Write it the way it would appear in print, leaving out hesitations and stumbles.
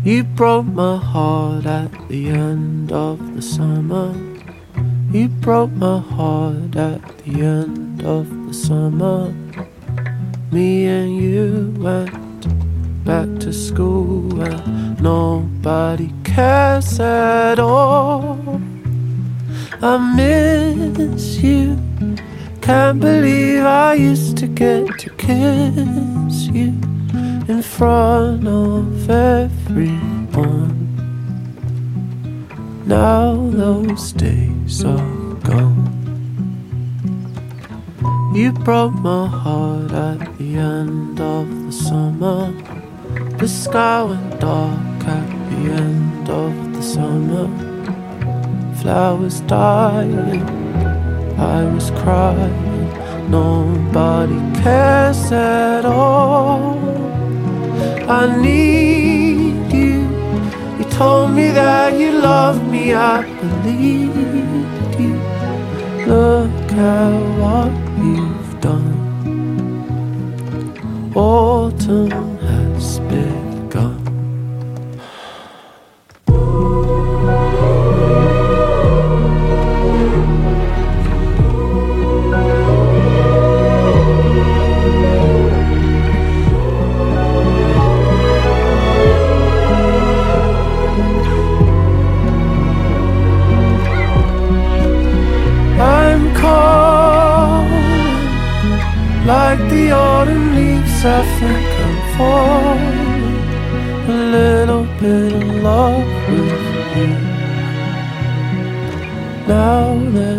You broke my heart at the end of the summer. You broke my heart at the end of the summer. Me and you went back to school and nobody cares at all. I miss you. Can't believe I used to get to kiss you in front of everyone. Now those days are gone. You broke my heart at the end of the summer. The sky went dark at the end of the summer. Flowers dying, I was crying. Nobody cares at all. I need you. You told me that you loved me, I believed you. Look at what you've done. Autumn has begun. Like the autumn leaves, I think I'm falling. A little bit in love with you. Now that